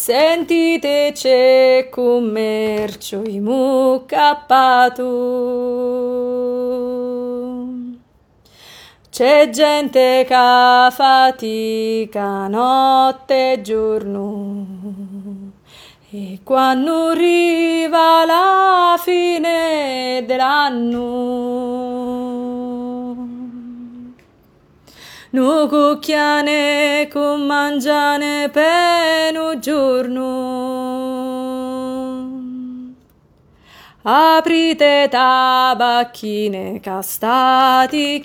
Sentite c'è commercio i muccapato. C'è gente che fatica notte e giorno e quando arriva la fine dell'anno nu cucchiane con mangiane per un giorno. Aprite tabacchine che stati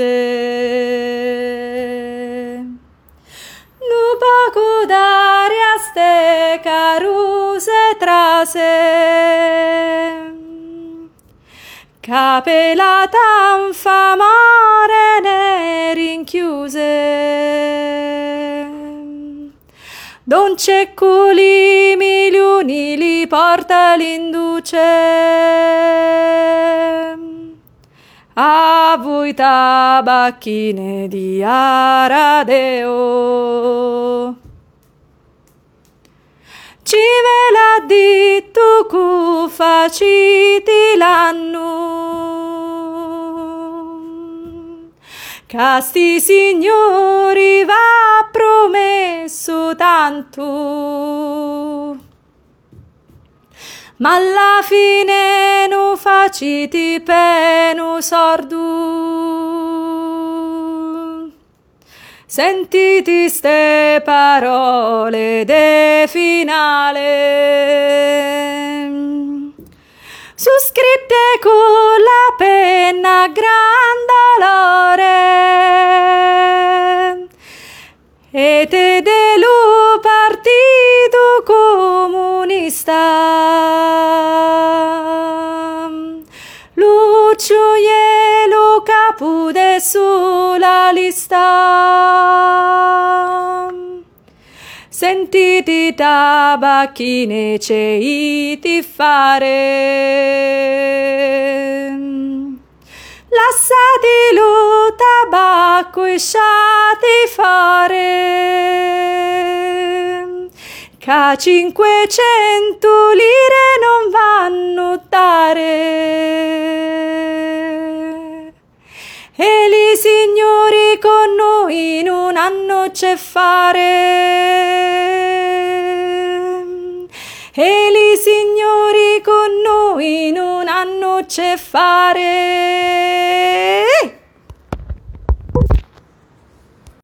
chiuse. Nu poco d'aria ste caruse trase. Capelata infamare ne rinchiuse. Don Ceccoli milioni li porta l'induce. A voi tabacchine di Aradeo. Ci ve l'ha detto cu faciti l'anno, casti signori va promesso tanto, ma alla fine non faciti peno sordo. Sentiti ste parole de finale, su scritte con la penna grandolore, e te dello partito comunista, Lucio Ielo capude sulla lista. Sentiti tabacchine ceiti fare, lasciati lo tabacco e sciati fare, che 500 lire non vanno dare. E li signori con noi non hanno c'è fare. E li signori con noi non hanno c'è fare.